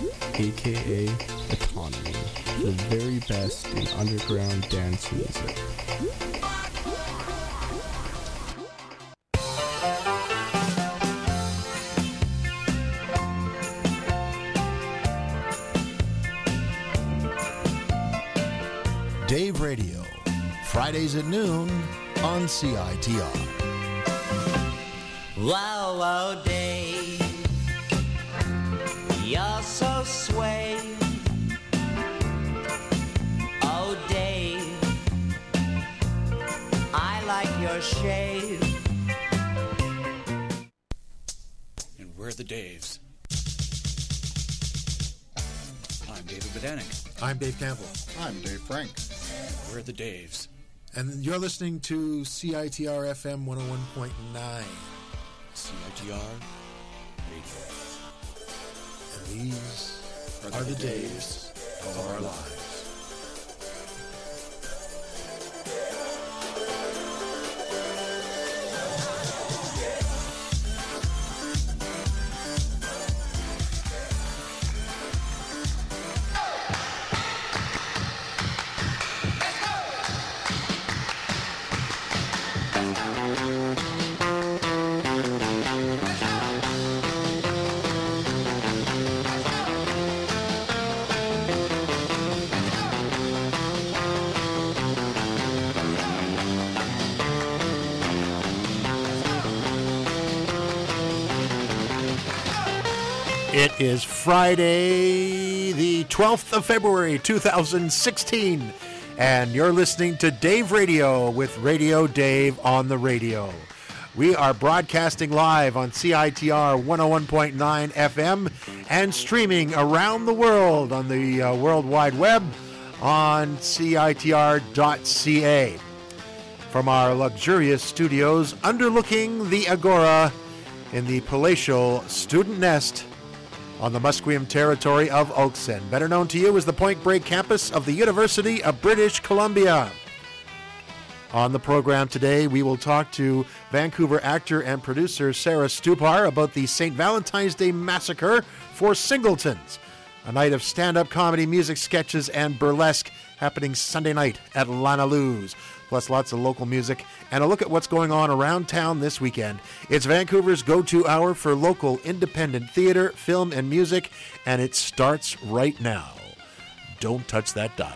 aka Autonomy, the very best in underground dance music. Dave Radio, Fridays at noon on CITR. Wow, wow, Dave, you're so sway. Oh, Dave, I like your shave. And we're the Daves. I'm David Bedanik. I'm Dave Campbell. I'm Dave Frank. We're the Daves. And you're listening to CITR FM 101.9. CITR Radio. And these are the days of our lives. It is Friday, the 12th of February, 2016, and you're listening to Dave Radio with Radio Dave on the radio. We are broadcasting live on CITR 101.9 FM and streaming around the world on the World Wide Web on CITR.ca. From our luxurious studios underlooking the Agora in the palatial Student Nest on the Musqueam territory of Oakson, better known to you as the Point Break campus of the University of British Columbia. On the program today, we will talk to Vancouver actor and producer Sarah Stupar about the St. Valentine's Day Massacre for Singletons, a night of stand-up comedy, music sketches, and burlesque happening Sunday night at Lana Lou's, plus lots of local music and a look at what's going on around town this weekend. It's Vancouver's go-to hour for local independent theater, film, and music, and it starts right now. Don't touch that dial.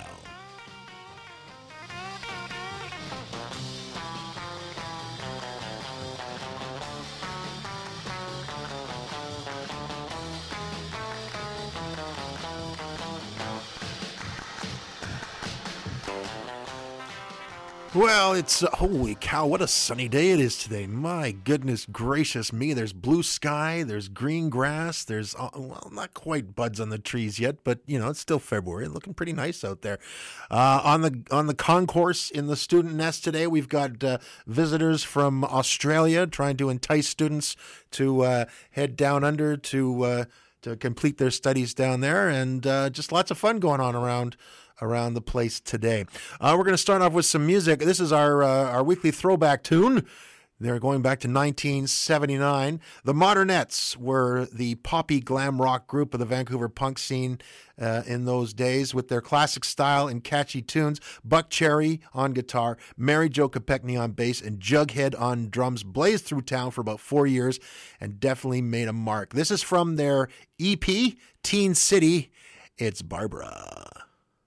Well, it's, holy cow, what a sunny day it is today. My goodness gracious me. There's blue sky, there's green grass, there's, well, not quite buds on the trees yet, but, you know, it's still February, looking pretty nice out there. On the concourse in the Student Nest today, we've got visitors from Australia trying to entice students to head down under to complete their studies down there, and just lots of fun going on around the place today. We're going to start off with some music. This is our weekly throwback tune. They're going back to 1979. The Modernettes were the poppy glam rock group of the Vancouver punk scene in those days, with their classic style and catchy tunes. Buck Cherry on guitar, Mary Jo Kopechne on bass, and Jughead on drums blazed through town for about 4 years and definitely made a mark. This is from their EP, Teen City. It's Barbara.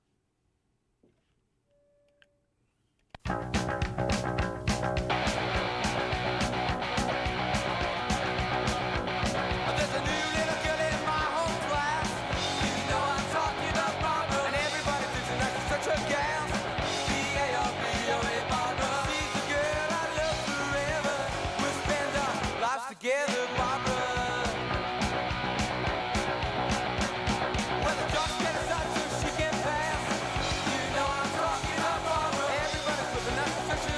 Together, Barbara. Well, the drugs get us out so she can pass. You know I'm talking about Barbara. Everybody's looking at the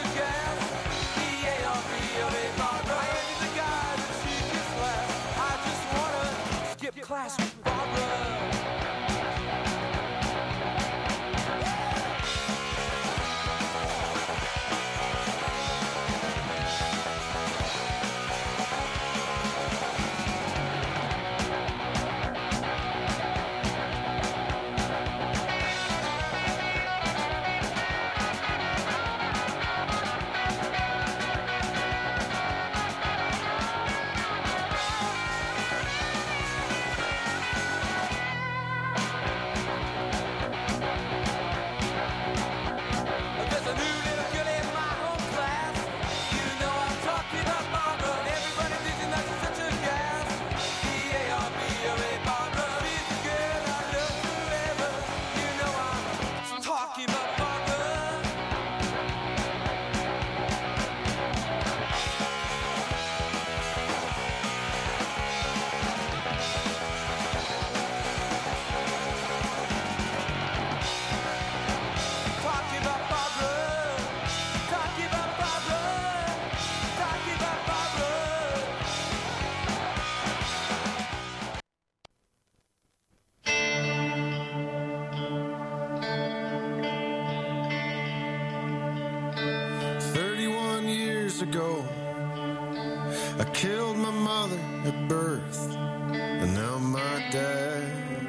at birth, and now my dad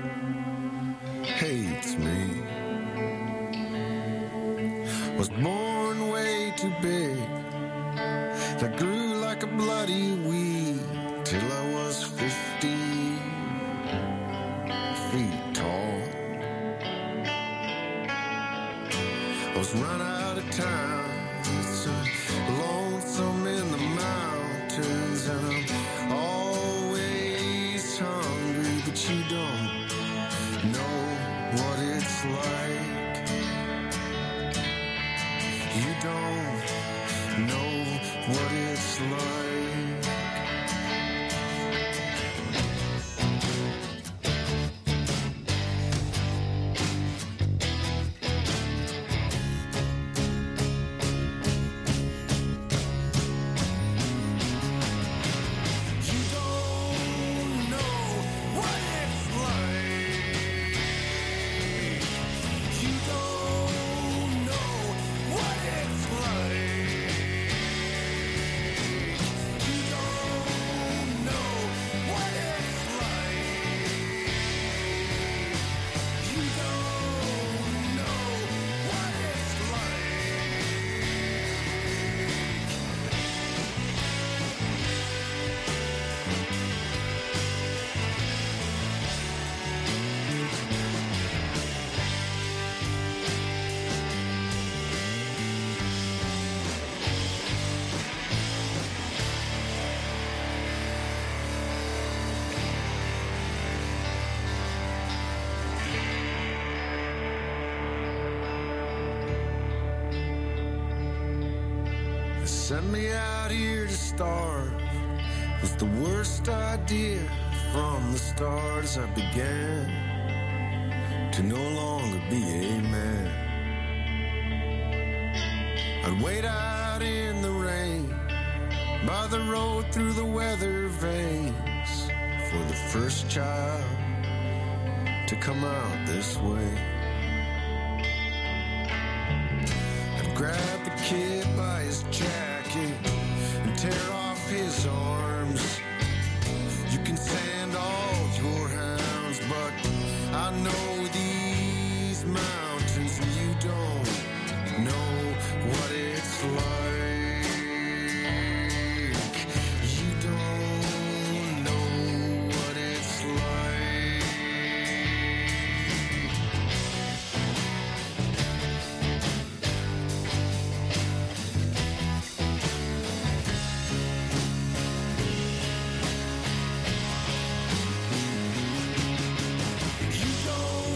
hates me. Was born way too big. I grew like a bloody weed till I was 50 feet tall. I was run out of town, so lonesome in the mountains, and I'm always hungry, but you don't know what it's like. You don't know what it's like. Sent me out here to starve was the worst idea from the start, as I began to no longer be a man. I'd wait out in the rain by the road through the weather vanes for the first child to come out this way. I'd grab the kid by his jacket and tear off his arms. You can send all your hounds, but I know these mountains, and you don't know what it's like. You don't know what it's like. You don't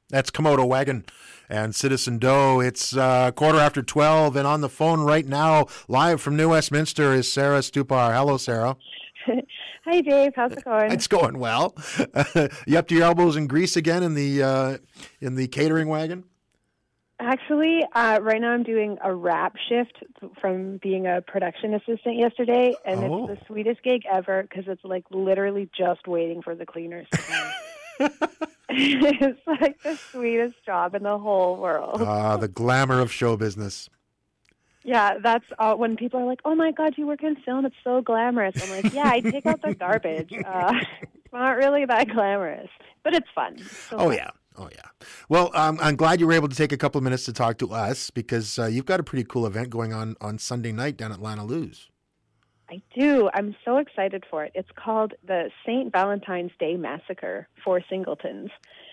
That's Komodo Wagon and Citizen Doe. It's 12:15, and on the phone right now, live from New Westminster, is Sarah Stupar. Hello, Sarah. Hi, Dave. How's it going? It's going well. You up to your elbows in grease again in the catering wagon? Actually, right now I'm doing a wrap shift from being a production assistant yesterday, and it's the sweetest gig ever because it's like literally just waiting for the cleaners to come. It's like the sweetest job in the whole world. The glamour of show business. Yeah, that's when people are like, "Oh my God, you work in film? It's so glamorous." I'm like, "Yeah, I take out the garbage. It's not really that glamorous, but it's fun." Oh yeah. Well, I'm glad you were able to take a couple of minutes to talk to us because you've got a pretty cool event going on Sunday night down at Lana Lou's. I do. I'm so excited for it. It's called the St. Valentine's Day Massacre for Singletons.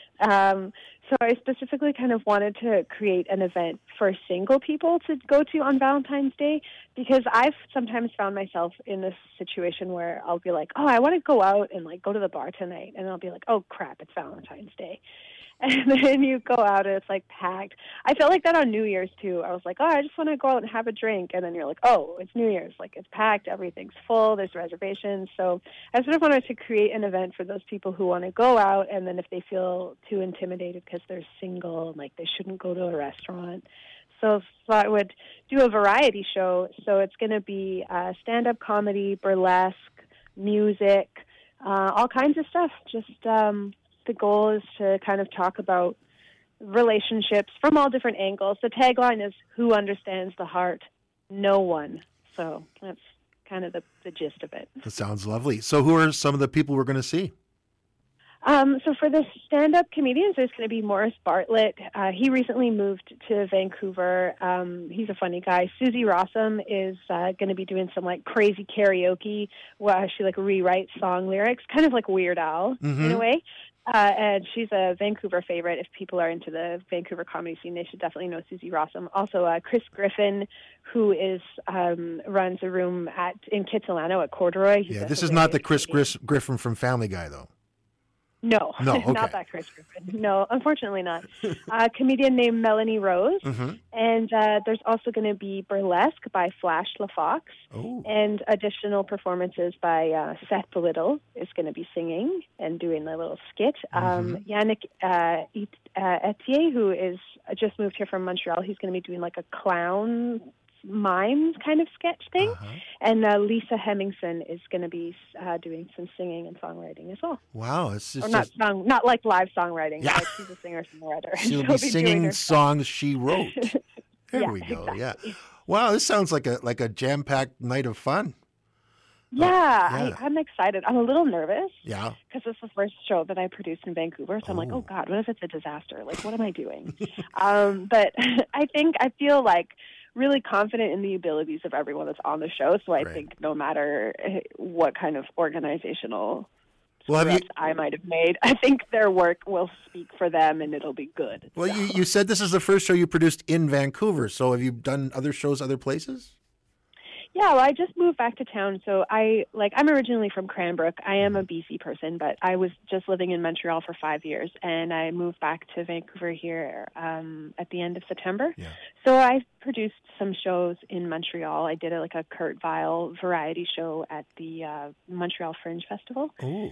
So I specifically kind of wanted to create an event for single people to go to on Valentine's Day because I've sometimes found myself in this situation where I'll be like, oh, I want to go out and like go to the bar tonight. And I'll be like, oh, crap, it's Valentine's Day. And then you go out and it's like packed. I felt like that on New Year's too. I was like, oh, I just want to go out and have a drink. And then you're like, oh, it's New Year's. Like it's packed. Everything's full. There's reservations. So I sort of wanted to create an event for those people who want to go out. And then if they feel too intimidated because they're single, like they shouldn't go to a restaurant. So I would do a variety show. So it's going to be stand-up comedy, burlesque, music, all kinds of stuff. Just the goal is to kind of talk about relationships from all different angles. The tagline is, who understands the heart? No one. So that's kind of the gist of it. That sounds lovely. So who are some of the people we're going to see? So for the stand-up comedians, there's going to be Morris Bartlett. He recently moved to Vancouver. He's a funny guy. Susie Rossum is going to be doing some like crazy karaoke where she like rewrites song lyrics, kind of like Weird Al in a way. And she's a Vancouver favorite. If people are into the Vancouver comedy scene, they should definitely know Susie Rossum. Also, Chris Griffin, who is runs a room in Kitsilano at Corduroy. He's this is not the Chris Griffin from Family Guy, though. No, okay. Not that Chris Griffin. No, unfortunately not. A comedian named Melanie Rose. And there's also going to be burlesque by Flash LaFox. And additional performances by Seth Little is going to be singing and doing a little skit. Yannick Etier, who is just moved here from Montreal, he's going to be doing like a clown mime kind of sketch thing. And Lisa Hemmingson is going to be doing some singing and songwriting as well. Wow. It's just, not like live songwriting. Yeah. Like she's a singer-songwriter. She'll be singing songs she wrote. There we go. Exactly. Yeah. Wow, this sounds like a jam-packed night of fun. Yeah. I'm excited. I'm a little nervous. Yeah. Because this is the first show that I produced in Vancouver. So I'm like, oh, God, what if it's a disaster? Like, what am I doing? But I feel like really confident in the abilities of everyone that's on the show. So I think no matter what kind of organizational steps I might have made, I think their work will speak for them and it'll be good. Well, you said this is the first show you produced in Vancouver. So have you done other shows other places? Yeah, well, I just moved back to town, so I'm originally from Cranbrook. I am a BC person, but I was just living in Montreal for 5 years, and I moved back to Vancouver here at the end of September. Yeah. So I produced some shows in Montreal. I did a Kurt Weill variety show at the Montreal Fringe Festival.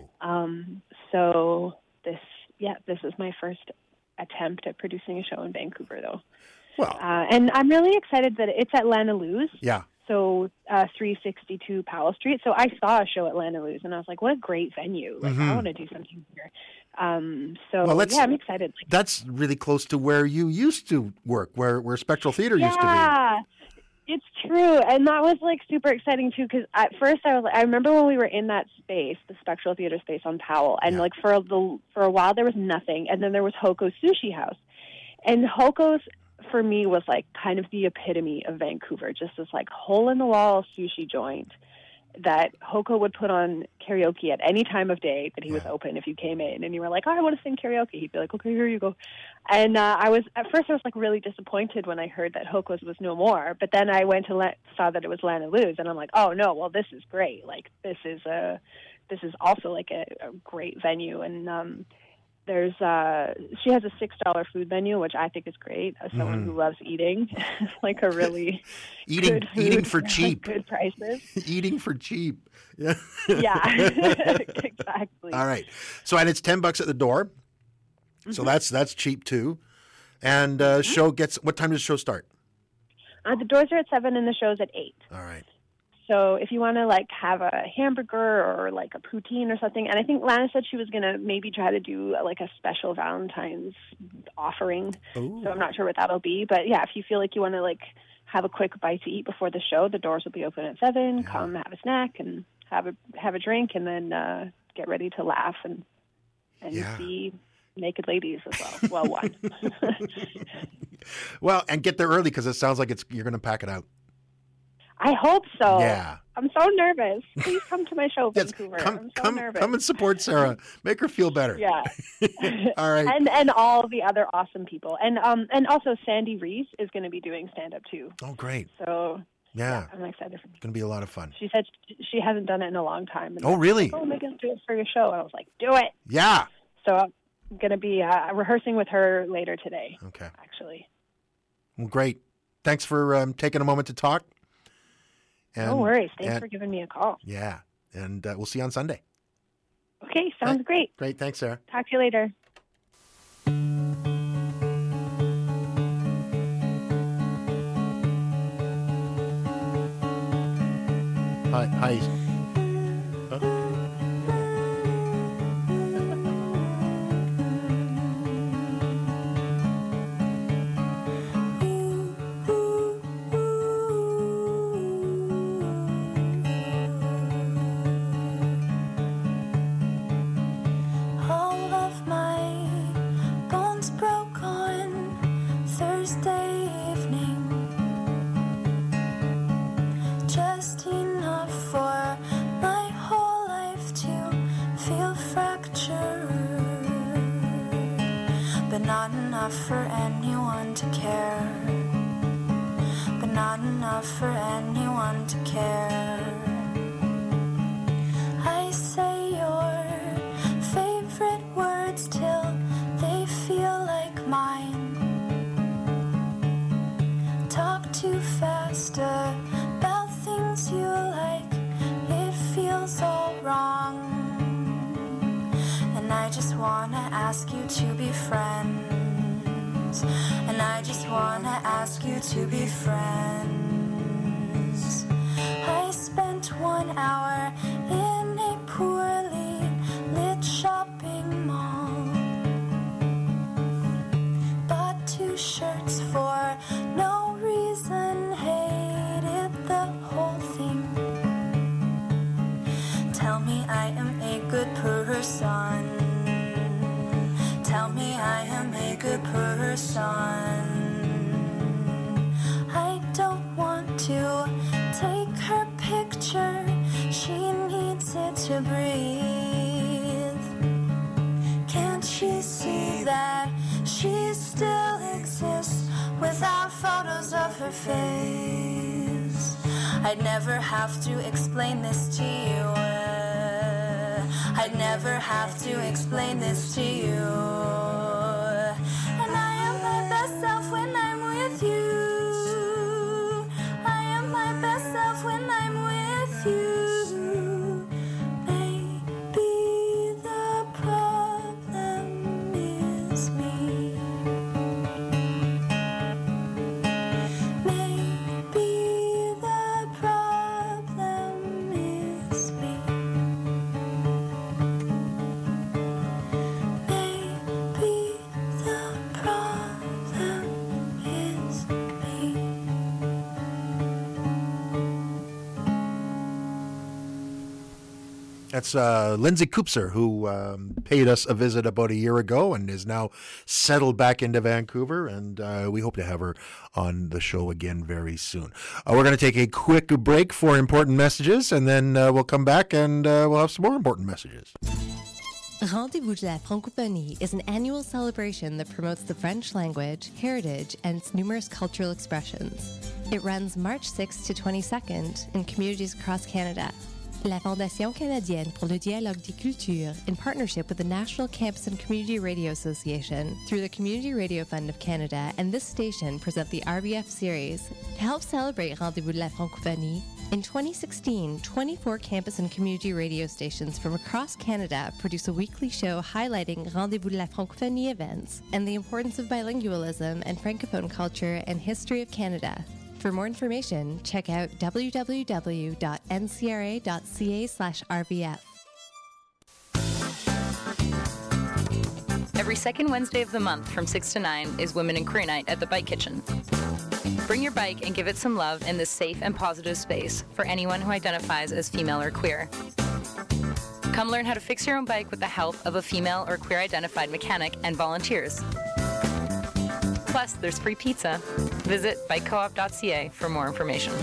So this is my first attempt at producing a show in Vancouver, though. Well, and I'm really excited that it's at Lana Lou's. Yeah. So 362 Powell Street. So I saw a show at Lana Lou's, and I was like, what a great venue. Like, I want to do something here. I'm excited. That's really close to where you used to work, where Spectral Theater used to be. Yeah, it's true. And that was, super exciting, too, because at first I remember when we were in that space, the Spectral Theater space on Powell, and, for a while there was nothing, and then there was Hoko's Sushi House. And Hoko's, for me, was kind of the epitome of Vancouver, just this hole-in-the-wall sushi joint that Hoko would put on karaoke at any time of day that he was open. If you came in and you were like, oh, I want to sing karaoke, he'd be like, okay, here you go. And I was really disappointed when I heard that Hoko's was no more, but then I went to saw that it was Lana Lou's, and I'm like, oh no, well, this is great. This is also a great venue. And There's she has a $6 food menu, which I think is great. As someone who loves eating, like a really good food, eating for cheap, good prices. Eating for cheap. Yeah. Yeah, exactly. All right. So and it's $10 at the door. So that's cheap too. And show gets what time does the show start? The doors are at 7 and the show's at 8. All right. So if you want to like have a hamburger or like a poutine or something, and I think Lana said she was going to maybe try to do like a special Valentine's offering. Ooh. So I'm not sure what that'll be, but yeah, if you feel like you want to like have a quick bite to eat before the show, the doors will be open at 7. Yeah. Come have a snack and have a drink, and then get ready to laugh and see naked ladies as well. Well, one. Well, and get there early because it sounds like you're going to pack it out. I hope so. Yeah. I'm so nervous. Please come to my show, Vancouver. I'm so nervous. Come and support Sarah. Make her feel better. Yeah. All right. And all the other awesome people. And also Sandy Reese is going to be doing stand-up too. Oh, great. So yeah, I'm excited for It's going to be a lot of fun. She said she hasn't done it in a long time. And oh, really? Like, am I going to do it for your show? And I was like, do it. Yeah. So I'm going to be rehearsing with her later today. Okay. Actually. Well, great. Thanks for taking a moment to talk. And, no worries. Thanks for giving me a call. Yeah. And we'll see you on Sunday. Okay. Sounds great. Great. Thanks, Sarah. Talk to you later. Hi. For anyone to care, but not enough for anyone to care. I say your favorite words till they feel like mine. Talk too fast about things you like, it feels all wrong. And I just wanna ask you to be friends. And I just wanna ask you to be friends. I spent 1 hour in a poorly lit shopping mall. Bought 2 shirts for no reason, hated the whole thing. Tell me I am a good person. Tell me I am a good person. I don't want to take her picture. She needs it to breathe. Can't she see that she still exists without photos of her face? I'd never have to explain this to you. I'd never have to explain this to you. And I am my best self when I'm with you. I am my best self when I'm with you. Maybe the problem is me. Maybe the problem is me. That's Lindsay Koopser, who paid us a visit about a year ago and is now settled back into Vancouver. And we hope to have her on the show again very soon. We're going to take a quick break for important messages, and then we'll come back and we'll have some more important messages. Rendez-vous de la Francophonie is an annual celebration that promotes the French language, heritage, and its numerous cultural expressions. It runs March 6th to 22nd in communities across Canada. La Fondation canadienne pour le dialogue des cultures, in partnership with the National Campus and Community Radio Association, through the Community Radio Fund of Canada and this station, present the RBF series. To help celebrate Rendez-vous de la Francophonie, in 2016, 24 campus and community radio stations from across Canada produce a weekly show highlighting Rendez-vous de la Francophonie events and the importance of bilingualism and Francophone culture and history of Canada. For more information, check out www.ncra.ca/RBF. Every second Wednesday of the month from 6 to 9 is Women in Queer Night at the Bike Kitchen. Bring your bike and give it some love in this safe and positive space for anyone who identifies as female or queer. Come learn how to fix your own bike with the help of a female or queer-identified mechanic and volunteers. Plus, there's free pizza. Visit bikecoop.ca for more information.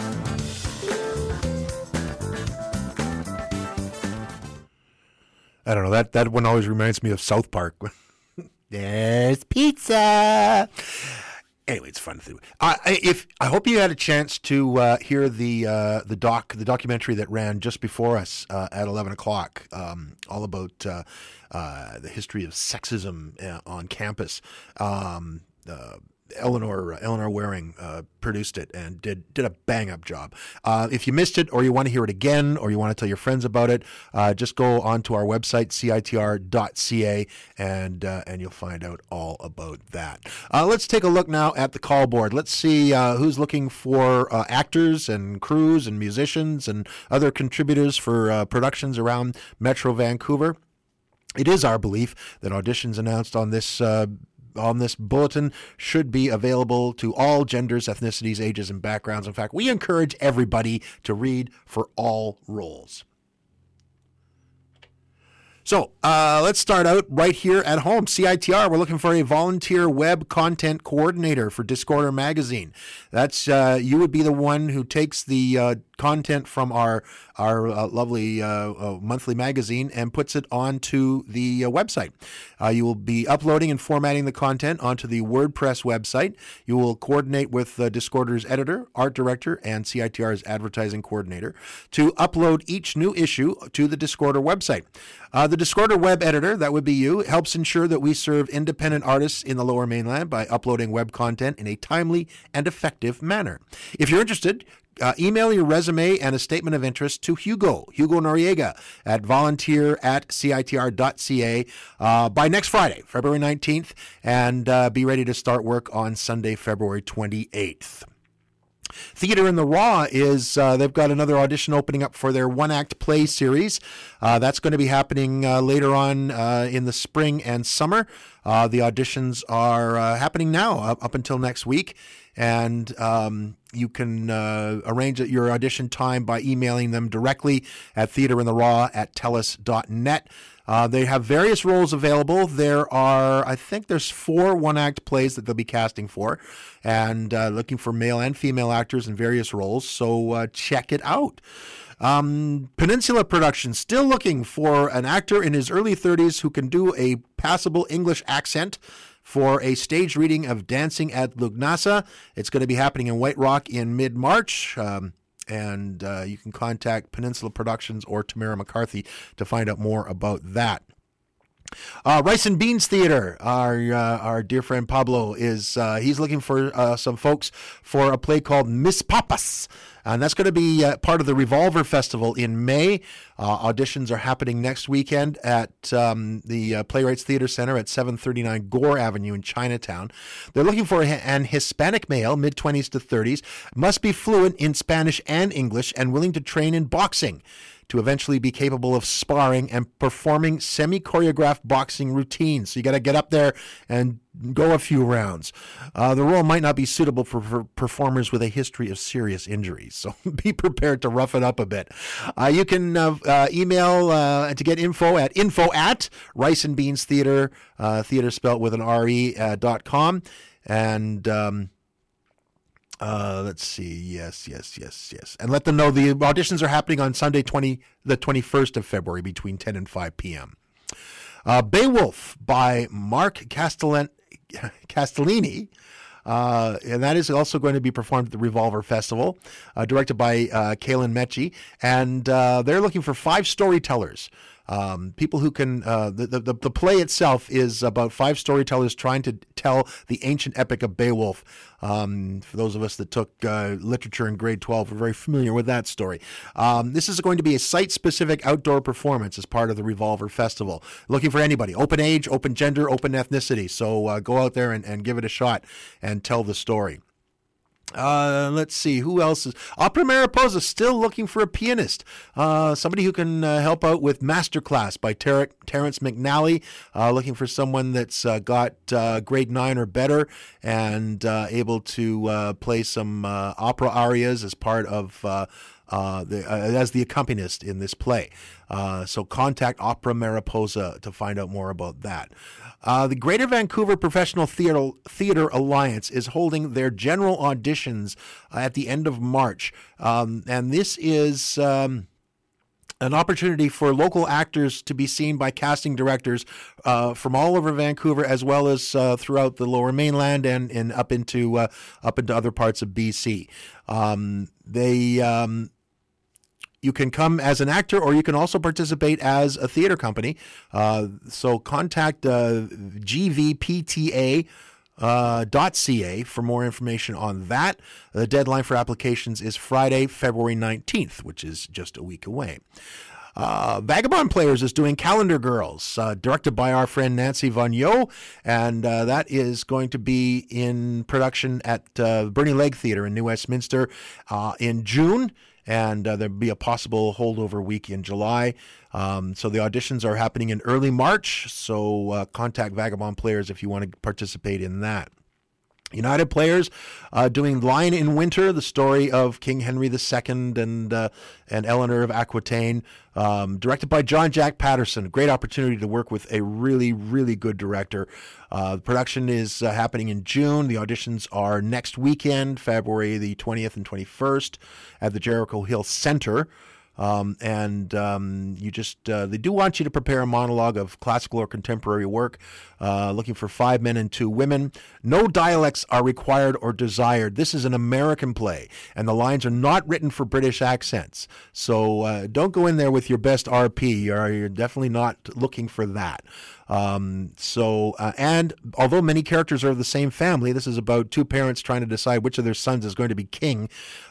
I don't know, that one always reminds me of South Park. There's pizza. Anyway, it's fun. I hope you had a chance to hear the documentary that ran just before us at 11 o'clock, all about the history of sexism on campus. Eleanor Waring produced it and did a bang-up job. If you missed it or you want to hear it again or you want to tell your friends about it, just go onto our website, citr.ca, and you'll find out all about that. Let's take a look now at the call board. Let's see who's looking for actors and crews and musicians and other contributors for productions around Metro Vancouver. It is our belief that auditions announced on this bulletin should be available to all genders, ethnicities, ages, and backgrounds. In fact, we encourage everybody to read for all roles. So let's start out right here at home. CITR, we're looking for a volunteer web content coordinator for Discorder Magazine. That's you would be the one who takes the content from our lovely monthly magazine and puts it onto the website. You will be uploading and formatting the content onto the WordPress website. You will coordinate with Discorder's editor, art director, and CITR's advertising coordinator to upload each new issue to the Discorder website. The Discorder web editor, that would be you, helps ensure that we serve independent artists in the Lower Mainland by uploading web content in a timely and effective manner. If you're interested, email your resume and a statement of interest to Hugo Noriega at volunteer@citr.ca by next Friday, February 19th, and be ready to start work on Sunday, February 28th. Theater in the Raw is, they've got another audition opening up for their one-act play series. That's going to be happening later on in the spring and summer. The auditions are happening now up until next week. And you can arrange your audition time by emailing them directly at theaterintheraw@telus.net. They have various roles available. I think there's 4 one-act plays that they'll be casting for, and looking for male and female actors in various roles, so check it out. Peninsula Productions, still looking for an actor in his early 30s who can do a passable English accent for a stage reading of Dancing at Lugnasa. It's going to be happening in White Rock in mid-March. And you can contact Peninsula Productions or Tamara McCarthy to find out more about that. Rice and Beans Theater, our dear friend Pablo, he's looking for some folks for a play called Miss Papas. And that's going to be part of the Revolver Festival in May. Auditions are happening next weekend at the Playwrights Theater Center at 739 Gore Avenue in Chinatown. They're looking for an Hispanic male, mid-20s to 30s, must be fluent in Spanish and English, and willing to train in boxing to eventually be capable of sparring and performing semi-choreographed boxing routines. So you got to get up there and go a few rounds. The role might not be suitable for performers with a history of serious injuries, so be prepared to rough it up a bit. You can email to get info at Rice and Beans Theater, theater spelled with an RE.com. And let's see. Yes. And let them know the auditions are happening on Sunday, the 21st of February between 10 and 5 p.m. Beowulf by Mark Castellini And that is also going to be performed at the Revolver Festival, directed by Kaylin Mechie. And they're looking for 5 storytellers. People who can, the play itself is about 5 storytellers trying to tell the ancient epic of Beowulf. For those of us that took literature in grade 12, we're very familiar with that story. This is going to be a site-specific outdoor performance as part of the Revolver Festival. Looking for anybody, open age, open gender, open ethnicity. So go out there and give it a shot and tell the story. Let's see, who else is Opera Mariposa still looking for a pianist, somebody who can help out with Masterclass by Terrence McNally, looking for someone that's got grade 9 or better and able to play some opera arias as part of as the accompanist in this play. So contact Opera Mariposa to find out more about that. The Greater Vancouver Professional Theatre Alliance is holding their general auditions at the end of March. And this is an opportunity for local actors to be seen by casting directors from all over Vancouver, as well as throughout the Lower Mainland and up into other parts of BC. You can come as an actor, or you can also participate as a theater company. So contact gvpta.ca for more information on that. The deadline for applications is Friday, February 19th, which is just a week away. Vagabond Players is doing Calendar Girls, directed by our friend Nancy Vigneault, and that is going to be in production at Bernie Legg Theatre in New Westminster in June. And there'll be a possible holdover week in July. So the auditions are happening in early March. So contact Vagabond Players if you want to participate in that. United Players doing Lion in Winter, the story of King Henry II and Eleanor of Aquitaine, directed by John Jack Patterson. Great opportunity to work with a really, really good director. The production is happening in June. The auditions are next weekend, February the 20th and 21st at the Jericho Hill Center. You just, they do want you to prepare a monologue of classical or contemporary work, looking for 5 men and 2 women. No dialects are required or desired. This is an American play, and the lines are not written for British accents. So, don't go in there with your best RP. You're definitely not looking for that. And although many characters are of the same family, this is about 2 parents trying to decide which of their sons is going to be king.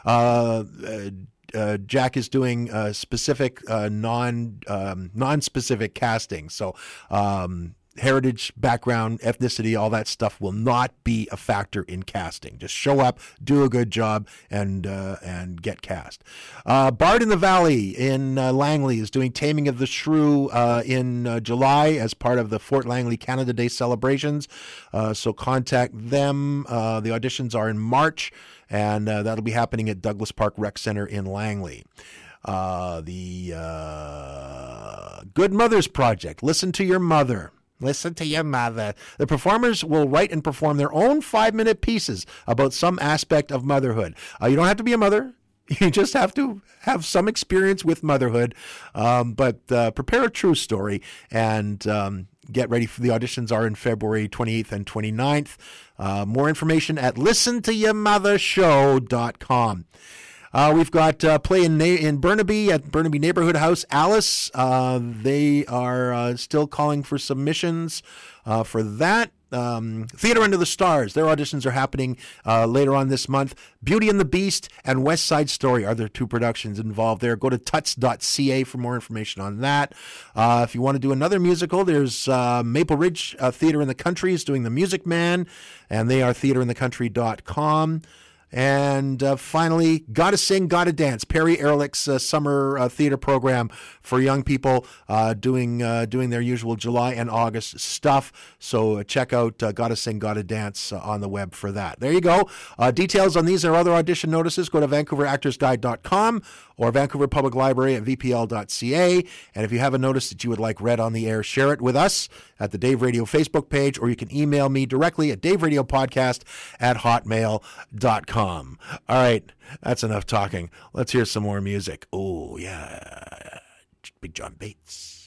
Jack is doing specific, non-specific casting. So, heritage, background, ethnicity, all that stuff will not be a factor in casting. Just show up, do a good job, and get cast. Bard in the Valley in Langley is doing Taming of the Shrew in July as part of the Fort Langley Canada Day celebrations. So contact them. The auditions are in March. And that'll be happening at Douglas Park Rec Center in Langley. The Good Mothers Project. Listen to your mother. Listen to your mother. The performers will write and perform their own 5-minute pieces about some aspect of motherhood. You don't have to be a mother. You just have to have some experience with motherhood. But prepare a true story and get ready for the auditions are in February 28th and 29th. More information at listentoyourmothershow.com. We've got play in Burnaby at Burnaby Neighborhood House. Alice, they are still calling for submissions for that. Theater Under the Stars, their auditions are happening later on this month. Beauty and the Beast and West Side Story are their 2 productions involved there. Go to tuts.ca for more information on that. If you want to do another musical, there's Maple Ridge Theater in the Country is doing The Music Man, and they are theaterinthecountry.com. And finally, Gotta Sing, Gotta Dance, Perry Ehrlich's summer theater program for young people doing their usual July and August stuff. So check out Gotta Sing, Gotta Dance on the web for that. There you go. Details on these and other audition notices, go to VancouverActorsGuide.com or Vancouver Public Library at vpl.ca. And if you have a notice that you would like read on the air, share it with us at the Dave Radio Facebook page, or you can email me directly at daveradiopodcast@hotmail.com. All right, that's enough talking. Let's hear some more music. Oh, yeah. Big John Bates.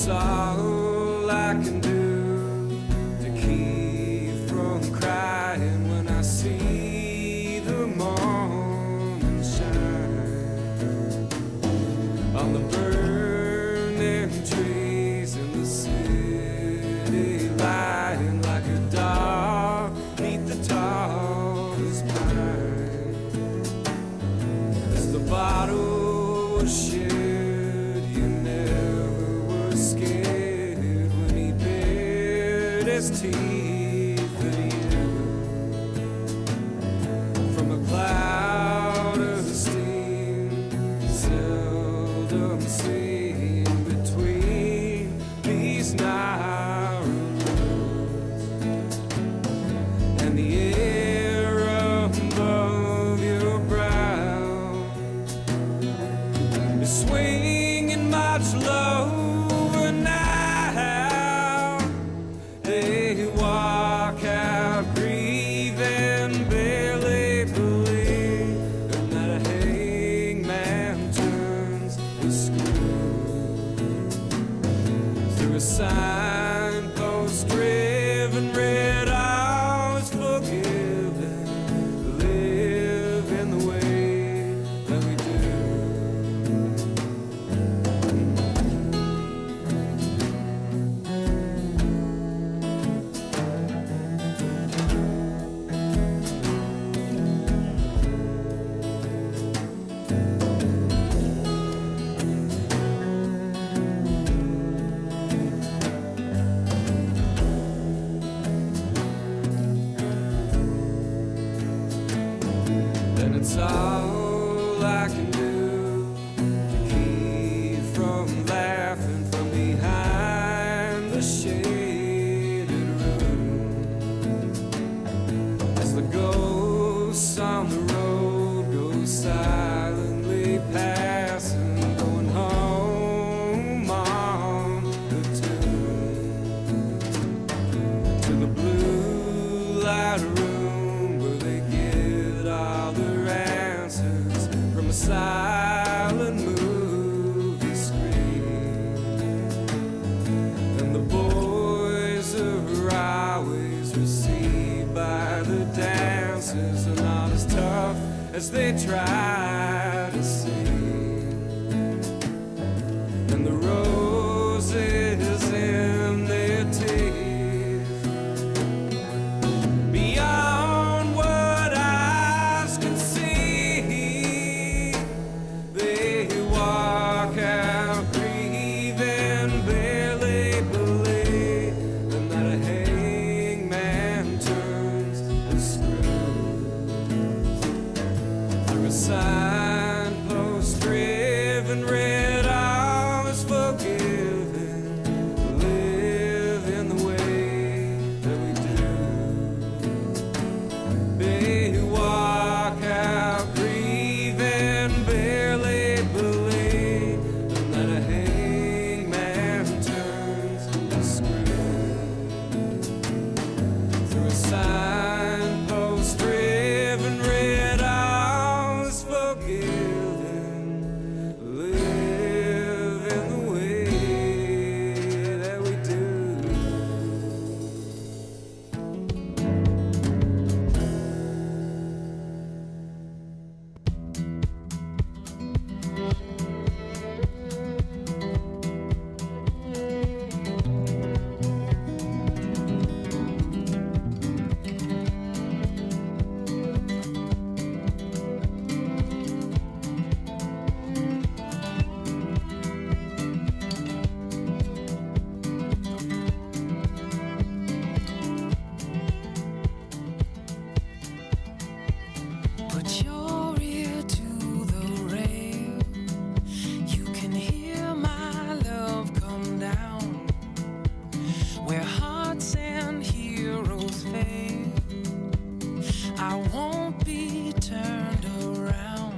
all I can do to keep from crying when I see the morning shine on the burning trees in the city, lying like a dog neath the tallest pine. As the bottle was shared, you never were scared when he bared his teeth at you. From a cloud of steam, seldom seen between these narrow roads, and the air above your brow is swinging much lower now. They walk out grieving, barely believe that a hangman turns the screw through a signpost driven red. All is forgiven. Live in the way that we do. Then it's all I can do to keep from laughing from behind the shaded room, as the ghosts on the road go silently passing, going home on the tune to the blue light room where they get all their answers from a silent movie screen. And the boys are always received by the dancers, and not as tough as they try to seem. And the roses in their teeth, beyond what eyes can see, they walk out grieving, barely believe that a hangman turns the screw through a signpost driven red. All is forgiven. Live in the way that we do. They walk out grieving, barely believe that a hangman turns the screw through a signpost driven red. All is forgiven. Live in the way that we do. Put your ear to the rail. You can hear my love come down. Where hearts and heroes fail, I won't be turned around.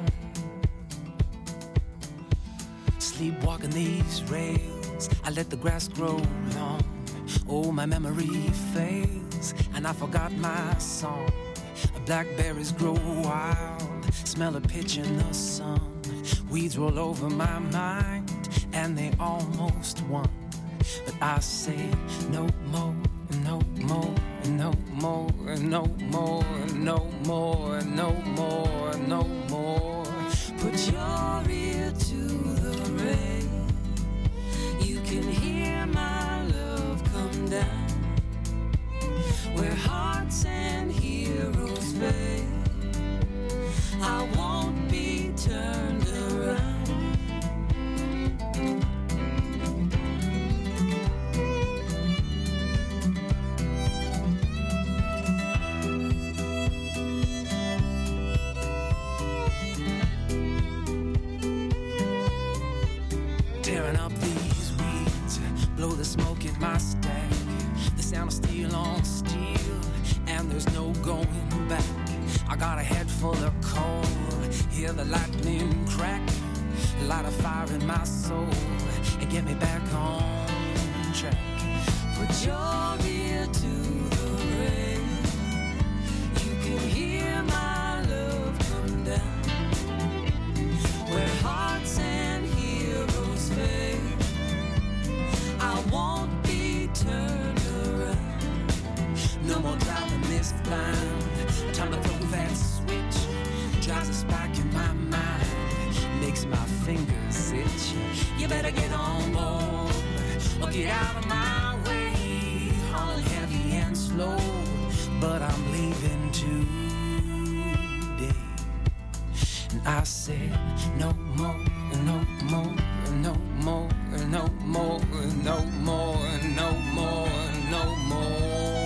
Sleepwalking these rails, I let the grass grow long. Oh, my memory fails, and I forgot my song. Blackberries grow wild, smell of pitch in the sun. Weeds roll over my mind, and they almost won. But I said no more, no more, no more, no more, no more, no more, no more. Put your ear to the rain. You can hear my love come down. Where hearts and heroes fade, I won't be turned around. Tearing up these weeds, blow the smoke in my stack. The sound of steel on steel, and there's no going back. I got a head full of coal, hear the lightning crack. Light a fire in my soul and get me back on track. Put your ear to the rain. You can hear my love come down. Where hearts and heroes fade, I won't be turned around. No more driving this blind. Time to throw that switch. Drives a spark in my mind. Makes my fingers itch. You better get on board or get out of my way. Hauling heavy and slow, but I'm leaving today. And I said no more, no more, no more, no more, no more, no more, no more.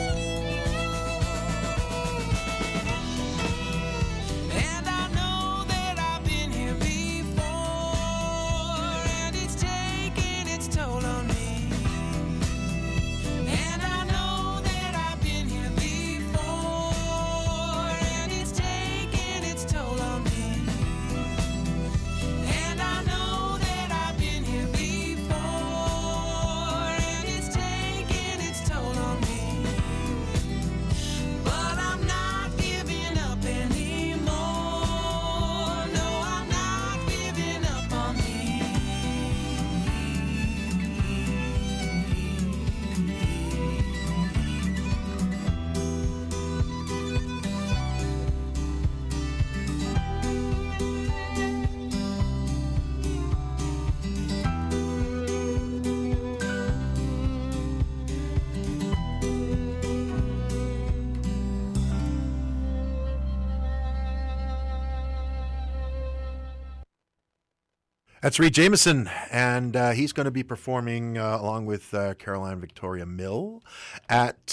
That's Reed Jameson, and he's going to be performing along with Caroline Victoria Mill at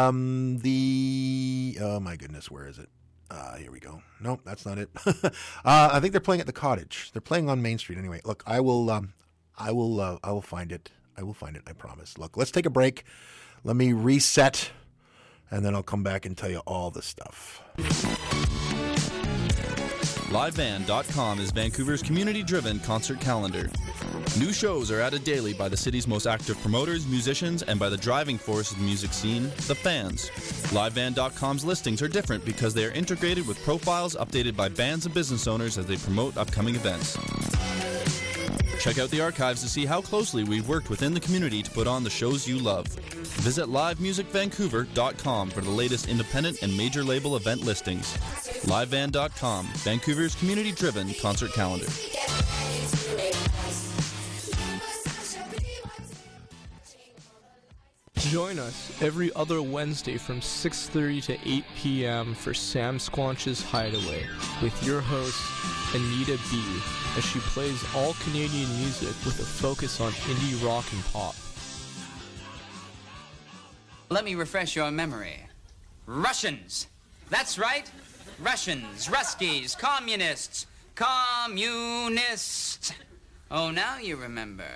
the, oh my goodness, where is it? Here we go. Nope, that's not it. I think they're playing at the Cottage. They're playing on Main Street anyway. Look, I will find it. I will find it, I promise. Look, let's take a break. Let me reset, and then I'll come back and tell you all the stuff. LiveBand.com is Vancouver's community-driven concert calendar. New shows are added daily by the city's most active promoters, musicians, and by the driving force of the music scene, the fans. LiveBand.com's listings are different because they are integrated with profiles updated by bands and business owners as they promote upcoming events. Check out the archives to see how closely we've worked within the community to put on the shows you love. Visit livemusicvancouver.com for the latest independent and major label event listings. LiveBand.com, Vancouver's community-driven concert calendar. Join us every other Wednesday from 6:30 to 8 p.m. for Sam Squanch's Hideaway with your host, Anita B., as she plays all Canadian music with a focus on indie rock and pop. Let me refresh your memory. Russians. That's right. Russians, Ruskies, communists. Communists. Oh, now you remember.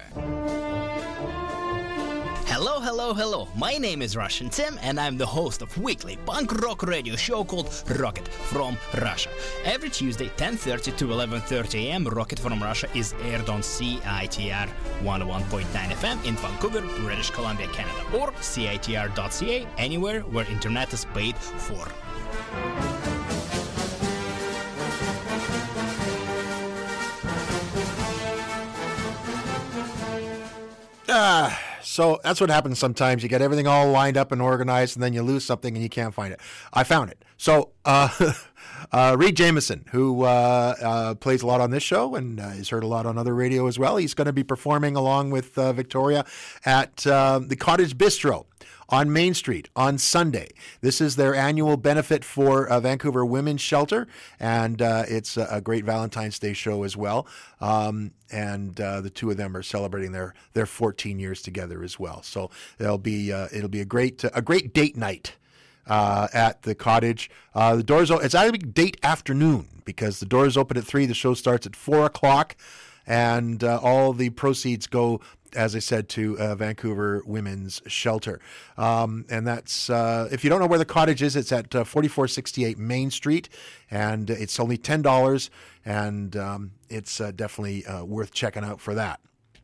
Hello, hello, hello. My name is Russian Tim, and I'm the host of weekly punk rock radio show called Rocket from Russia. Every Tuesday, 10:30 to 11:30 a.m., Rocket from Russia is aired on CITR 101.9 FM in Vancouver, British Columbia, Canada, or CITR.ca, anywhere where internet is paid for. So that's what happens sometimes. You get everything all lined up and organized, and then you lose something and you can't find it. I found it. So Reed Jameson, who plays a lot on this show and is heard a lot on other radio as well, he's going to be performing along with Victoria at the Cottage Bistro on Main Street on Sunday. This is their annual benefit for Vancouver Women's Shelter, and it's a great Valentine's Day show as well. And the two of them are celebrating their 14 years together as well. So it'll be a great date night at the Cottage. The doors it's actually date afternoon because the doors open at 3. The show starts at 4:00, and all the proceeds go, as I said, to Vancouver Women's Shelter. And that's, if you don't know where the Cottage is, it's at 4468 Main Street, and it's only $10, and it's definitely worth checking out for that.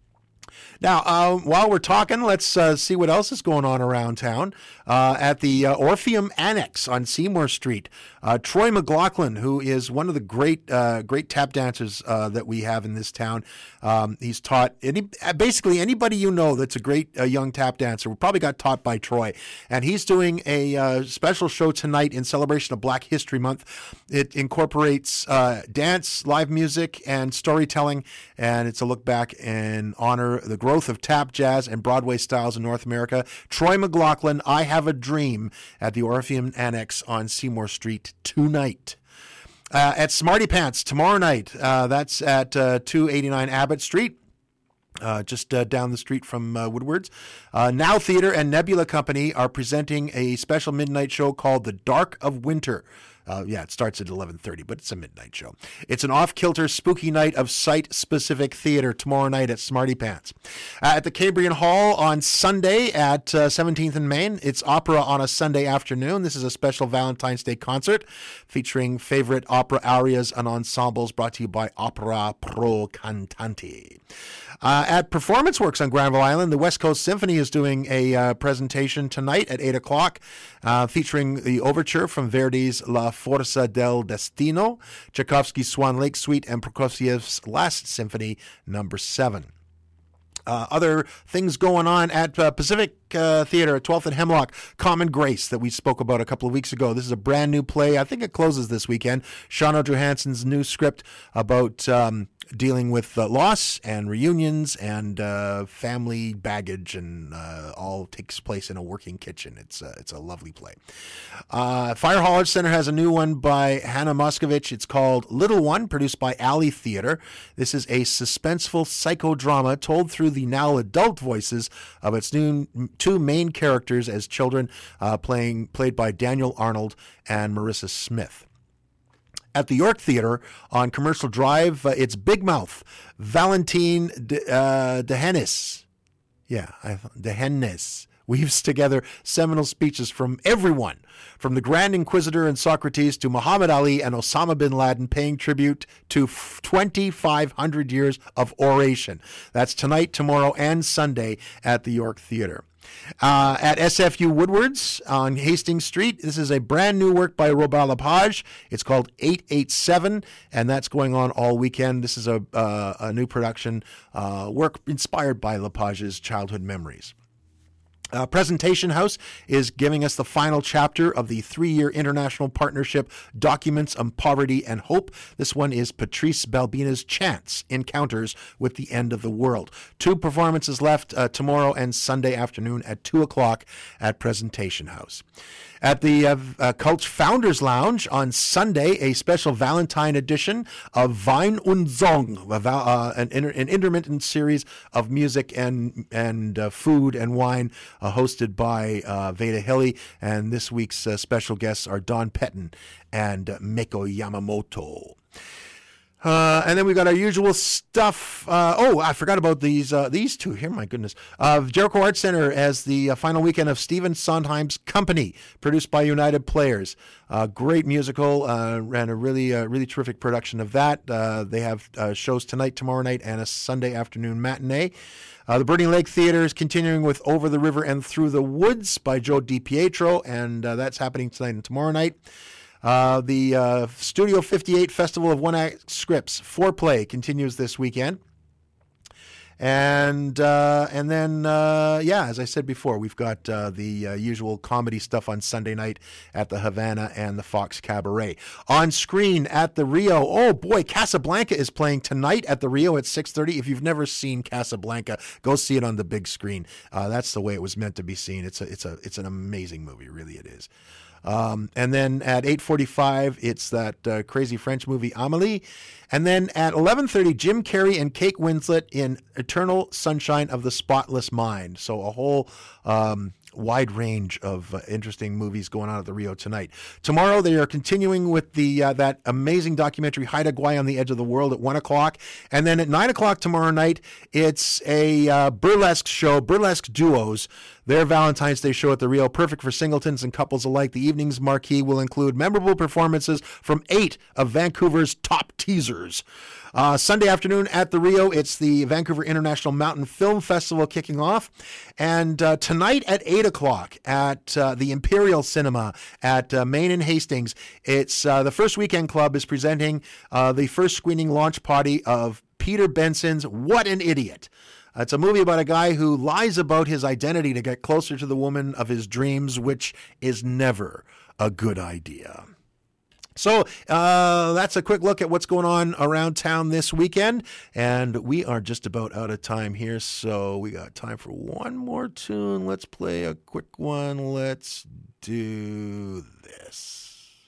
Now, while we're talking, let's see what else is going on around town. At the Orpheum Annex on Seymour Street, Troy McLaughlin, who is one of the great tap dancers that we have in this town, he's taught basically anybody you know that's a great young tap dancer probably got taught by Troy. And he's doing a special show tonight in celebration of Black History Month. It incorporates dance, live music, and storytelling, and it's a look back in honor the growth of tap, jazz, and Broadway styles in North America. Troy McLaughlin, I Have a Dream, at the Orpheum Annex on Seymour Street tonight. At Smarty Pants tomorrow night, that's at 289 Abbott Street. Just down the street from Woodward's. Now Theatre and Nebula Company are presenting a special midnight show called The Dark of Winter. It starts at 11:30, but it's a midnight show. It's an off-kilter, spooky night of site-specific theater tomorrow night at Smarty Pants. At the Cambrian Hall on Sunday at 17th and Main, it's opera on a Sunday afternoon. This is a special Valentine's Day concert featuring favorite opera arias and ensembles brought to you by Opera Pro Cantanti. At Performance Works on Granville Island, the West Coast Symphony is doing a presentation tonight at 8 o'clock featuring the overture from Verdi's La Forza del Destino, Tchaikovsky's Swan Lake Suite, and Prokofiev's Last Symphony, number 7. Other things going on at Pacific Theater at 12th and Hemlock, Common Grace, that we spoke about a couple of weeks ago. This is a brand new play. I think it closes this weekend. Shawna Johansson's new script about dealing with loss and reunions and family baggage, and all takes place in a working kitchen. It's a lovely play. Fire Haulage Center has a new one by Hannah Moskovich. It's called Little One, produced by Alley Theater. This is a suspenseful psychodrama told through the now adult voices of its two main characters as children, played by Daniel Arnold and Marissa Smith. At the York Theatre on Commercial Drive, it's Big Mouth, Valentine Dehennis. Dehennis weaves together seminal speeches from everyone, from the Grand Inquisitor and Socrates to Muhammad Ali and Osama bin Laden, paying tribute to 2,500 years of oration. That's tonight, tomorrow, and Sunday at the York Theatre. At SFU Woodward's on Hastings Street, this is a brand new work by Robert Lepage. It's called 887, and that's going on all weekend. This is a new production, work inspired by Lepage's childhood memories. Presentation House is giving us the final chapter of the 3-year international partnership, Documents of Poverty and Hope. This one is Patrice Balbina's Chance, Encounters with the End of the World. 2 performances left tomorrow and Sunday afternoon at 2 o'clock at Presentation House. At the Cultch Founders Lounge on Sunday, a special Valentine edition of Wein und Song, an intermittent series of music and food and wine, hosted by Veda Hilly. And this week's special guests are Don Pettin and Meiko Yamamoto. And then we got our usual stuff. I forgot about these two here. My goodness. Jericho Arts Center as the final weekend of Stephen Sondheim's Company, produced by United Players. Great musical, and a really terrific production of that. They have shows tonight, tomorrow night, and a Sunday afternoon matinee. The Burning Lake Theater is continuing with Over the River and Through the Woods by Joe DiPietro, and that's happening tonight and tomorrow night. The Studio 58 Festival of One-Act Scripts, Foreplay, continues this weekend. And then, as I said before, we've got the usual comedy stuff on Sunday night at the Havana and the Fox Cabaret. On screen at the Rio, oh boy, Casablanca is playing tonight at the Rio at 6:30. If you've never seen Casablanca, go see it on the big screen. That's the way it was meant to be seen. It's an amazing movie, really it is. And then at 8:45, it's that crazy French movie Amélie. And then at 11:30, Jim Carrey and Kate Winslet in Eternal Sunshine of the Spotless Mind. So a whole wide range of interesting movies going on at the Rio tonight. Tomorrow, they are continuing with the that amazing documentary Haida Gwaii on the Edge of the World at 1 o'clock. And then at 9 o'clock tomorrow night, it's a burlesque show, Burlesque Duos. Their Valentine's Day show at the Rio, perfect for singletons and couples alike. The evening's marquee will include memorable performances from 8 of Vancouver's top teasers. Sunday afternoon at the Rio, it's the Vancouver International Mountain Film Festival kicking off. And tonight at 8 o'clock at the Imperial Cinema at Main and Hastings, it's the First Weekend Club is presenting the first screening launch party of Peter Benson's What an Idiot. It's a movie about a guy who lies about his identity to get closer to the woman of his dreams, which is never a good idea. So that's a quick look at what's going on around town this weekend. And we are just about out of time here, so we got time for one more tune. Let's play a quick one. Let's do this.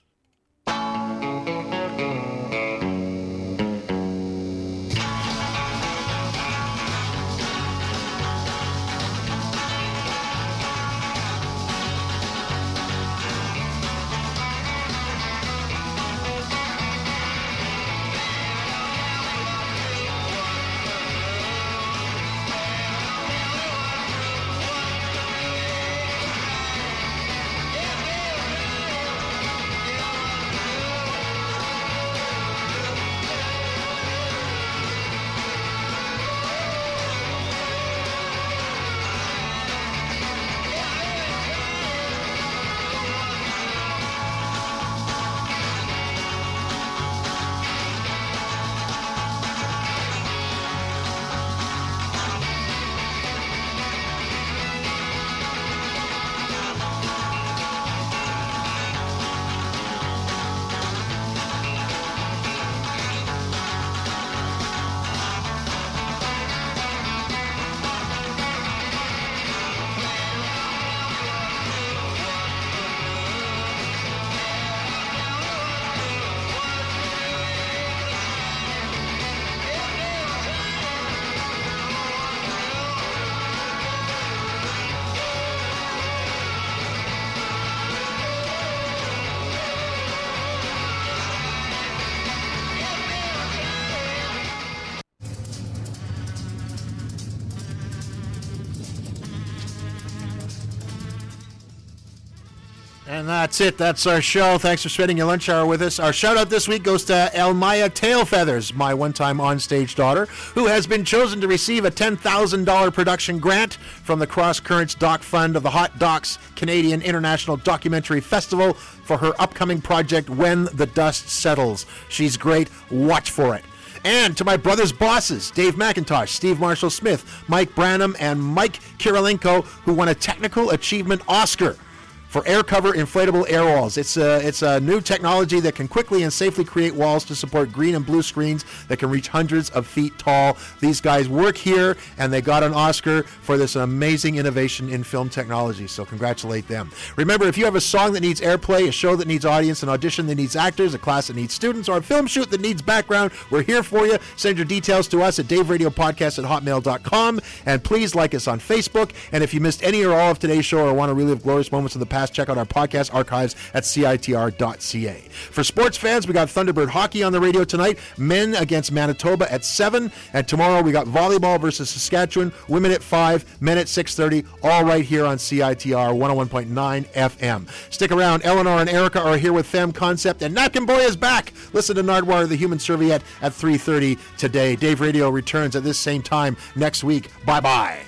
And that's it. That's our show. Thanks for spending your lunch hour with us. Our shout-out this week goes to Elmaya Tailfeathers, my one-time on-stage daughter, who has been chosen to receive a $10,000 production grant from the Cross Currents Doc Fund of the Hot Docs Canadian International Documentary Festival for her upcoming project, When the Dust Settles. She's great. Watch for it. And to my brother's bosses, Dave McIntosh, Steve Marshall-Smith, Mike Branham, and Mike Kirilenko, who won a Technical Achievement Oscar for air cover inflatable air walls. It's a new technology that can quickly and safely create walls to support green and blue screens that can reach hundreds of feet tall. These guys work here, and they got an Oscar for this amazing innovation in film technology, so congratulate them. Remember, if you have a song that needs airplay, a show that needs audience, an audition that needs actors, a class that needs students, or a film shoot that needs background, we're here for you. Send your details to us at daveradiopodcast@hotmail.com, and please like us on Facebook. And if you missed any or all of today's show or want to relive glorious moments of the past, check out our podcast archives at CITR.ca. For sports fans, we got Thunderbird hockey on the radio tonight, men against Manitoba at 7, and tomorrow we got volleyball versus Saskatchewan, women at 5, men at 6:30, all right here on CITR 101.9 FM. Stick around. Eleanor and Erica are here with Femme Concept, and Napkin Boy is back. Listen to Nardwuar the Human Serviette at 3:30 today. Dave Radio returns at this same time next week. Bye-bye.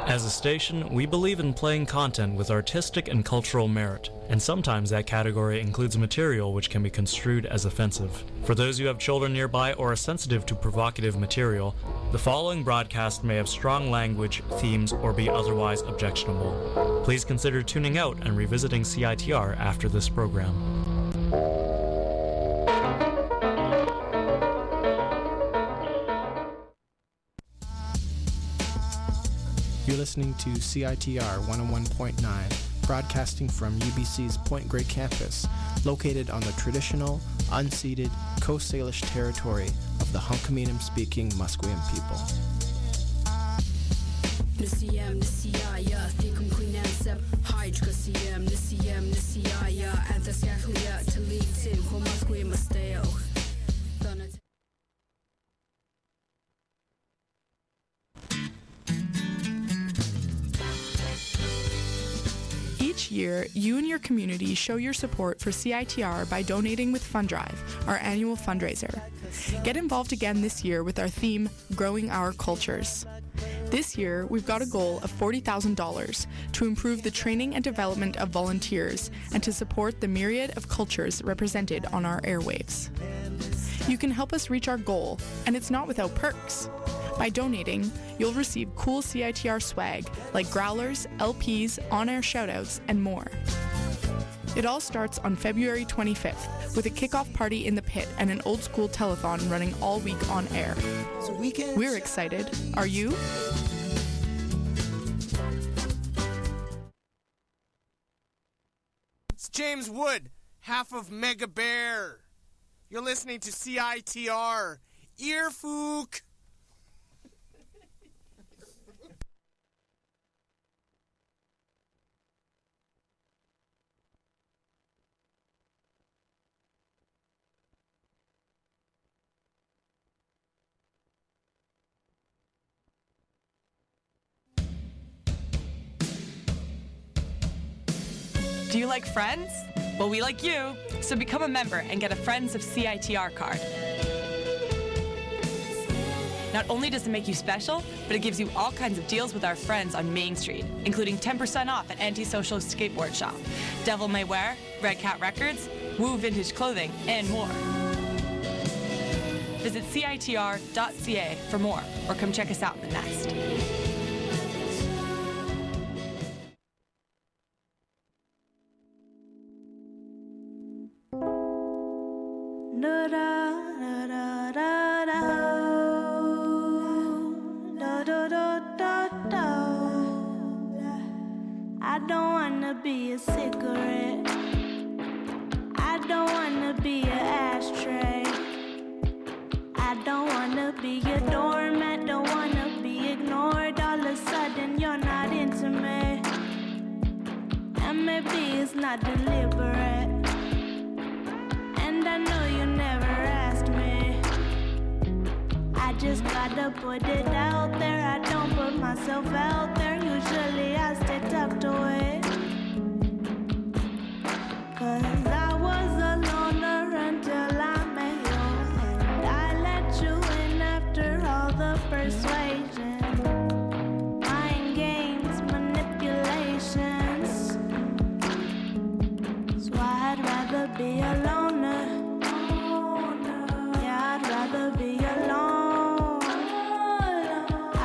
As a station, we believe in playing content with artistic and cultural merit, and sometimes that category includes material which can be construed as offensive. For those who have children nearby or are sensitive to provocative material, the following broadcast may have strong language, themes, or be otherwise objectionable. Please consider tuning out and revisiting CITR after this program. You're listening to CITR 101.9, broadcasting from UBC's Point Grey campus, located on the traditional, unceded Coast Salish territory of the Hunkaminam-speaking Musqueam people. Each year, you and your community show your support for CITR by donating with Fund Drive, our annual fundraiser. Get involved again this year with our theme, Growing Our Cultures. This year, we've got a goal of $40,000 to improve the training and development of volunteers and to support the myriad of cultures represented on our airwaves. You can help us reach our goal, and it's not without perks. By donating, you'll receive cool CITR swag like growlers, LPs, on-air shoutouts, and more. It all starts on February 25th with a kickoff party in the pit and an old-school telethon running all week on air. We're excited. Are you? It's James Wood, half of Mega Bear. You're listening to CITR. Earfook! Do you like Friends? Well, we like you, so become a member and get a Friends of CITR card. Not only does it make you special, but it gives you all kinds of deals with our friends on Main Street, including 10% off at Antisocial Skateboard Shop, Devil May Wear, Red Cat Records, Woo Vintage Clothing, and more. Visit CITR.ca for more, or come check us out in the Nest. I don't wanna be a cigarette. I don't wanna be an ashtray. I don't wanna be a doormat. Don't wanna be ignored. All of a sudden you're not into me. And maybe it's not deliberate. And I know you never asked me. I just gotta put it out there. I don't put myself out there. Usually I stay tucked away. 'Cause I was a loner until I met you. And I let you in after all the persuasion.